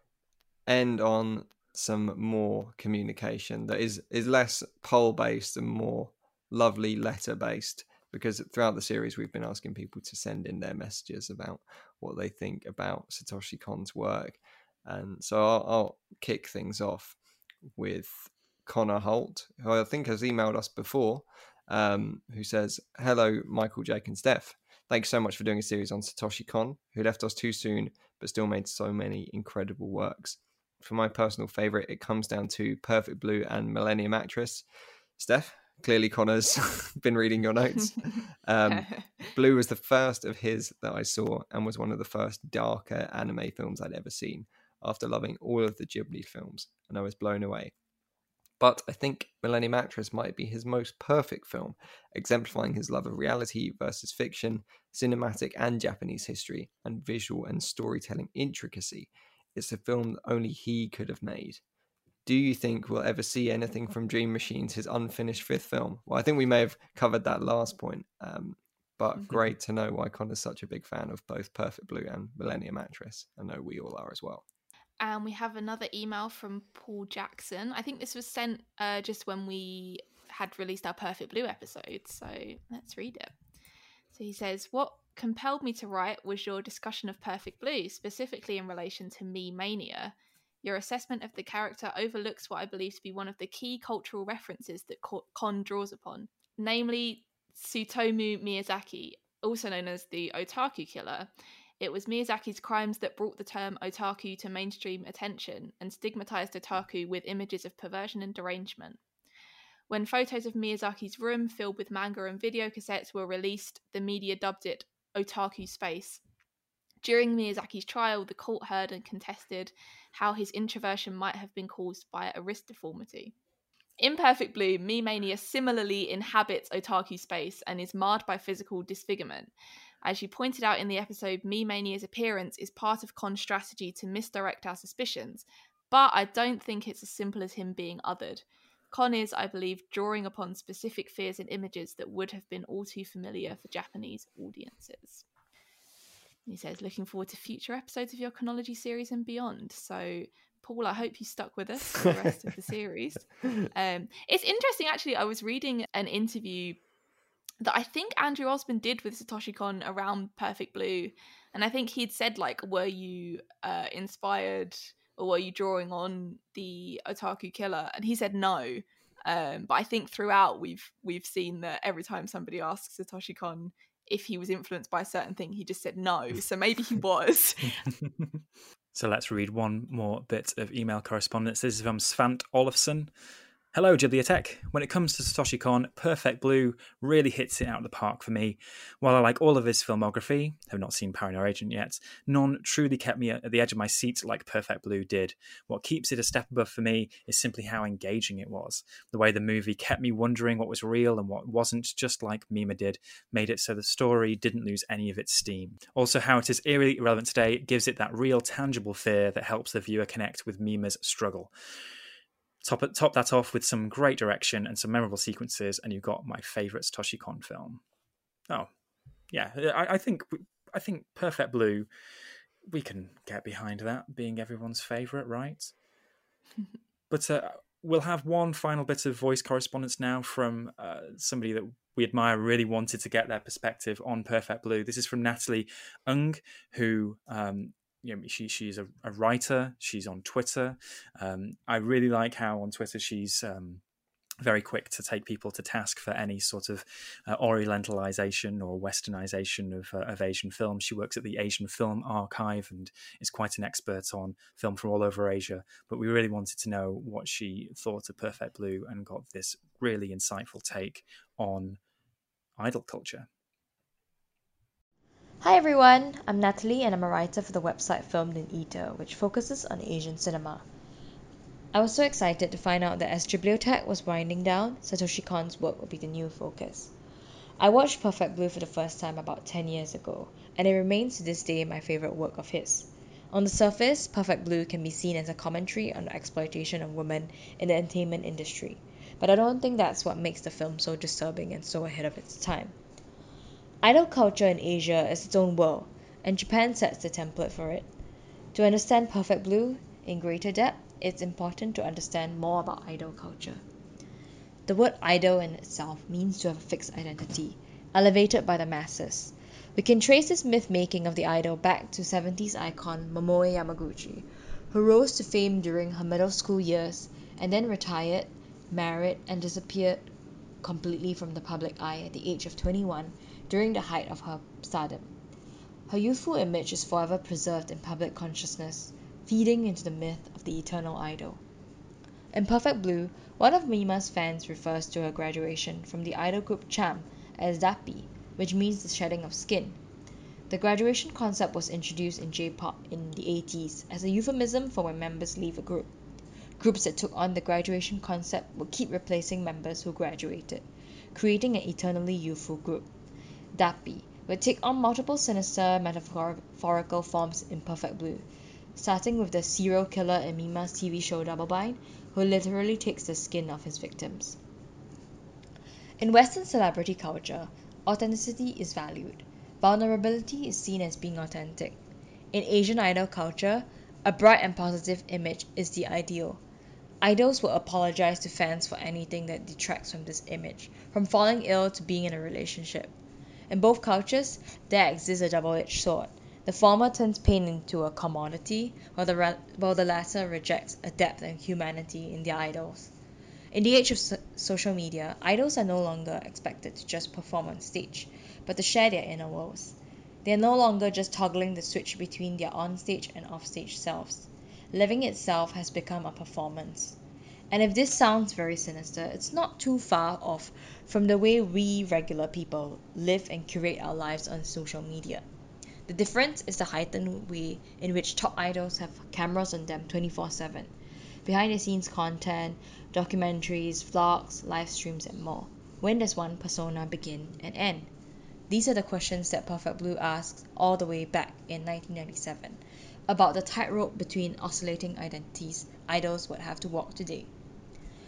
end on some more communication that is is less poll based and more lovely letter based, because throughout the series we've been asking people to send in their messages about what they think about Satoshi Kon's work. And so I'll, I'll kick things off with Connor Holt, who I think has emailed us before, um, who says, "Hello, Michael, Jake and Steph. Thanks so much for doing a series on Satoshi Kon, who left us too soon but still made so many incredible works. For my personal favourite, it comes down to Perfect Blue and Millennium Actress." Steph, clearly Connor's been reading your notes. Um, Blue was the first of his that I saw, and was one of the first darker anime films I'd ever seen, after loving all of the Ghibli films, and I was blown away. But I think Millennium Actress might be his most perfect film, exemplifying his love of reality versus fiction, cinematic and Japanese history, and visual and storytelling intricacy. It's a film that only he could have made. Do you think we'll ever see anything from Dream Machines, his unfinished fifth film? Well, I think we may have covered that last point, um, but mm-hmm. great to know why Connor's such a big fan of both Perfect Blue and Millennium Actress. I know we all are as well. And we have another email from Paul Jackson. I think this was sent uh, just when we had released our Perfect Blue episode, so let's read it. So he says, "What compelled me to write was your discussion of Perfect Blue, specifically in relation to Me Mania. Your assessment of the character overlooks what I believe to be one of the key cultural references that Kon draws upon, namely Tsutomu Miyazaki, also known as the Otaku Killer. It was Miyazaki's crimes that brought the term otaku to mainstream attention and stigmatized otaku with images of perversion and derangement. When photos of Miyazaki's room filled with manga and video cassettes were released, the media dubbed it Otaku Space. During Miyazaki's trial, the court heard and contested how his introversion might have been caused by a wrist deformity. In Perfect Blue, Me Mania similarly inhabits Otaku Space and is marred by physical disfigurement. As you pointed out in the episode, Me Mania's appearance is part of Kon's strategy to misdirect our suspicions, but I don't think it's as simple as him being othered. Kon is, I believe, drawing upon specific fears and images that would have been all too familiar for Japanese audiences. He says, looking forward to future episodes of your chronology series and beyond. So, Paul, I hope you stuck with us for the rest of the series. Um, it's interesting, actually. I was reading an interview that I think Andrew Osmond did with Satoshi Kon around Perfect Blue. And I think he'd said, like, were you uh, inspired or were you drawing on the Otaku Killer? And he said no. Um, but I think throughout we've we've seen that every time somebody asks Satoshi Kon if he was influenced by a certain thing, he just said no. So maybe he was. So let's read one more bit of email correspondence. This is from Svant Olofsson. Hello, Gibliotech. When it comes to Satoshi Kon, Perfect Blue really hits it out of the park for me. While I like all of his filmography, have not seen Paranoid Agent yet, none truly kept me at the edge of my seat like Perfect Blue did. What keeps it a step above for me is simply how engaging it was. The way the movie kept me wondering what was real and what wasn't, just like Mima did, made it so the story didn't lose any of its steam. Also, how it is eerily relevant today gives it that real, tangible fear that helps the viewer connect with Mima's struggle. Top, top that off with some great direction and some memorable sequences, and you've got my favourite Satoshi Kon film. Oh, yeah, I, I think I think Perfect Blue, we can get behind that being everyone's favourite, right? But uh, we'll have one final bit of voice correspondence now from uh, somebody that we admire, really wanted to get their perspective on Perfect Blue. This is from Natalie Ung, who... Um, You know, she she's a, a writer. She's on Twitter. Um, I really like how on Twitter she's um, very quick to take people to task for any sort of uh, Orientalization or Westernization of, uh, of Asian films. She works at the Asian Film Archive and is quite an expert on film from all over Asia. But we really wanted to know what she thought of Perfect Blue and got this really insightful take on idol culture. Hi everyone, I'm Natalie and I'm a writer for the website Filmed in Ether, which focuses on Asian cinema. I was so excited to find out that as Gibliotech was winding down, Satoshi Kon's work would be the new focus. I watched Perfect Blue for the first time about ten years ago, and it remains to this day my favourite work of his. On the surface, Perfect Blue can be seen as a commentary on the exploitation of women in the entertainment industry, but I don't think that's what makes the film so disturbing and so ahead of its time. Idol culture in Asia is its own world, and Japan sets the template for it. To understand Perfect Blue in greater depth, it's important to understand more about idol culture. The word idol in itself means to have a fixed identity, elevated by the masses. We can trace this myth-making of the idol back to seventies icon Momoe Yamaguchi, who rose to fame during her middle school years and then retired, married, and disappeared completely from the public eye at the age of twenty-one during the height of her stardom. Her youthful image is forever preserved in public consciousness, feeding into the myth of the eternal idol. In Perfect Blue, one of Mima's fans refers to her graduation from the idol group Cham as Dappy, which means the shedding of skin. The graduation concept was introduced in J-pop in the eighties as a euphemism for when members leave a group. Groups that took on the graduation concept would keep replacing members who graduated, creating an eternally youthful group. Dappy would take on multiple sinister metaphorical forms in Perfect Blue, starting with the serial killer in Mima's T V show Double Bind, who literally takes the skin off his victims. In Western celebrity culture, authenticity is valued. Vulnerability is seen as being authentic. In Asian idol culture, a bright and positive image is the ideal. Idols will apologize to fans for anything that detracts from this image, from falling ill to being in a relationship. In both cultures, there exists a double-edged sword. The former turns pain into a commodity, while the, ra- while the latter rejects a depth and humanity in their idols. In the age of so- social media, idols are no longer expected to just perform on stage, but to share their inner worlds. They are no longer just toggling the switch between their on-stage and off-stage selves. Living itself has become a performance. And if this sounds very sinister, it's not too far off from the way we regular people live and curate our lives on social media. The difference is the heightened way in which top idols have cameras on them twenty-four seven, behind the scenes content, documentaries, vlogs, live streams, and more. When does one persona begin and end? These are the questions that Perfect Blue asks all the way back in nineteen ninety-seven, about the tightrope between oscillating identities idols would have to walk today.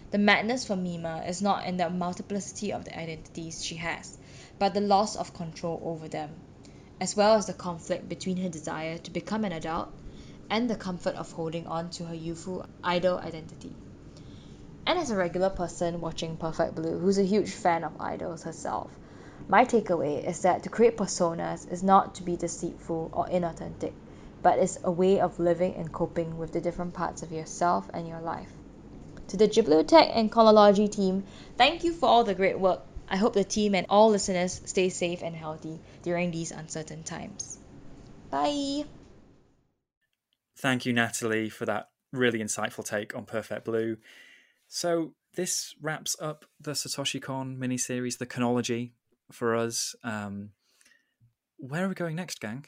The madness for Mima is not in the multiplicity of the identities she has, but the loss of control over them, as well as the conflict between her desire to become an adult and the comfort of holding on to her youthful idol identity. And as a regular person watching Perfect Blue, who's a huge fan of idols herself, my takeaway is that to create personas is not to be deceitful or inauthentic, but is a way of living and coping with the different parts of yourself and your life. To the Ghibliotheque and Chronology team, thank you for all the great work. I hope the team and all listeners stay safe and healthy during these uncertain times. Bye! Thank you, Natalie, for that really insightful take on Perfect Blue. So this wraps up the Satoshi Kon miniseries, the chronology for us. Um, where are we going next, gang?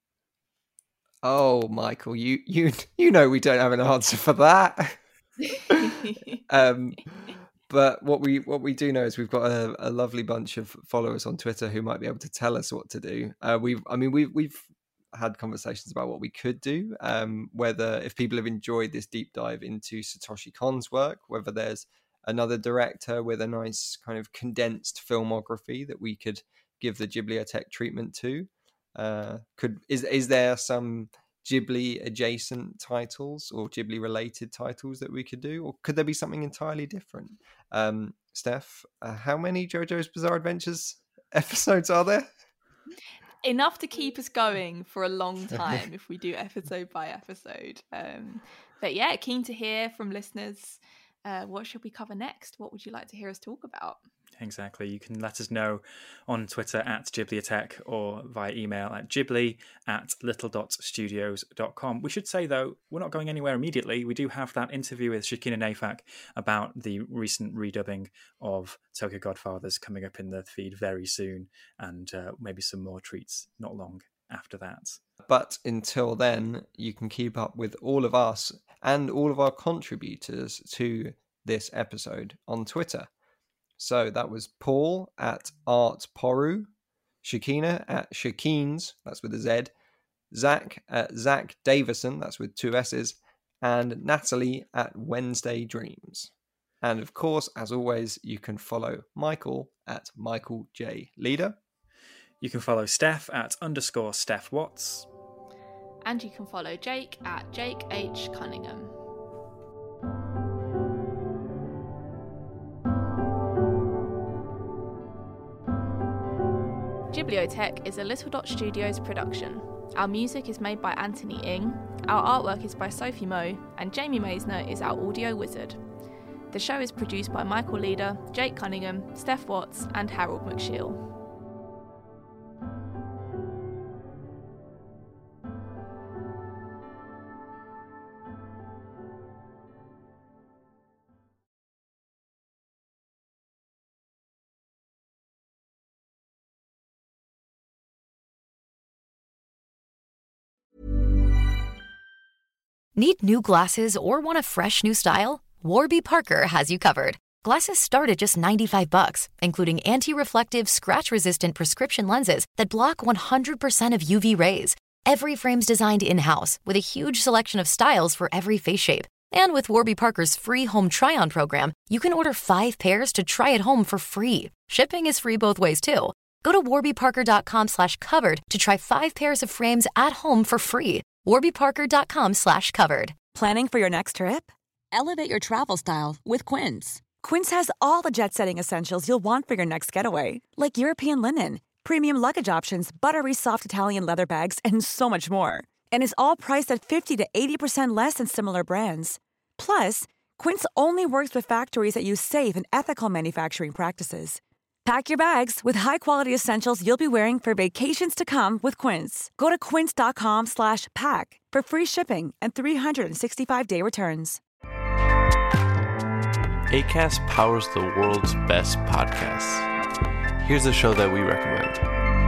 Oh, Michael, you you you know we don't have an answer for that. um, but what we what we do know is we've got a, a lovely bunch of followers on Twitter who might be able to tell us what to do. Uh, we've, I mean, we've we've had conversations about what we could do. Um, whether if people have enjoyed this deep dive into Satoshi Kon's work, whether there's another director with a nice kind of condensed filmography that we could give the Ghibliotheque treatment to. Uh, could is is there some Ghibli adjacent titles or Ghibli related titles that we could do, or could there be something entirely different? Um, Steph, uh, how many JoJo's Bizarre Adventures episodes are there? Enough to keep us going for a long time if we do episode by episode. Um, but yeah, keen to hear from listeners. Uh, what should we cover next? What would you like to hear us talk about? Exactly. You can let us know on Twitter at Ghibliotheque or via email at ghibli at little dot studios dot com. We should say, though, we're not going anywhere immediately. We do have that interview with Shakina Nayfack about the recent redubbing of Tokyo Godfathers coming up in the feed very soon, and uh, maybe some more treats not long after that. But until then, you can keep up with all of us and all of our contributors to this episode on Twitter. So that was Paul at Art Poru, Shakina at Shakines, that's with a Z, Zach at Zach Davison, that's with two S's, and Natalie at Wednesday Dreams. And of course, as always, you can follow Michael at Michael J. Leader. You can follow Steph at underscore Steph Watts. And you can follow Jake at Jake H. Cunningham. Ghibliotheque is a Little Dot Studios production. Our music is made by Anthony Ng, our artwork is by Sophie Moe, and Jamie Meisner is our audio wizard. The show is produced by Michael Leader, Jake Cunningham, Steph Watts, and Harold McShiel. Need new glasses or want a fresh new style? Warby Parker has you covered. Glasses start at just ninety-five bucks, including anti-reflective, scratch-resistant prescription lenses that block one hundred percent of U V rays. Every frame's designed in-house with a huge selection of styles for every face shape. And with Warby Parker's free home try-on program, you can order five pairs to try at home for free. Shipping is free both ways, too. Go to warbyparker.com slash covered to try five pairs of frames at home for free. warbyparker.com slash covered. Planning for your next trip? Elevate your travel style with Quince. Quince has all the jet-setting essentials you'll want for your next getaway, like European linen, premium luggage options, buttery soft Italian leather bags, and so much more. And is all priced at fifty to eighty percent less than similar brands. Plus, Quince only works with factories that use safe and ethical manufacturing practices. Pack your bags with high-quality essentials you'll be wearing for vacations to come with Quince. Go to quince.com slash pack for free shipping and three sixty-five day returns. Acast powers the world's best podcasts. Here's a show that we recommend.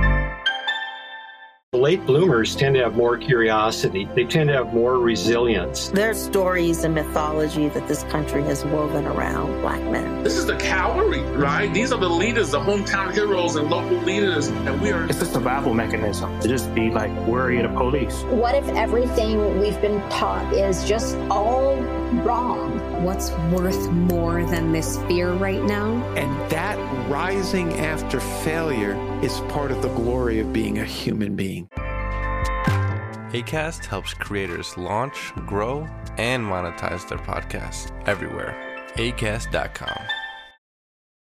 Late bloomers tend to have more curiosity. They tend to have more resilience. There's stories and mythology that this country has woven around Black men. This is the cavalry, right? These are the leaders, the hometown heroes and local leaders, and we are... It's a survival mechanism to just be like, where are you, the police? What if everything we've been taught is just all wrong? What's worth more than this fear right now? And that rising after failure is part of the glory of being a human being. Acast helps creators launch, grow, and monetize their podcasts everywhere. acast dot com.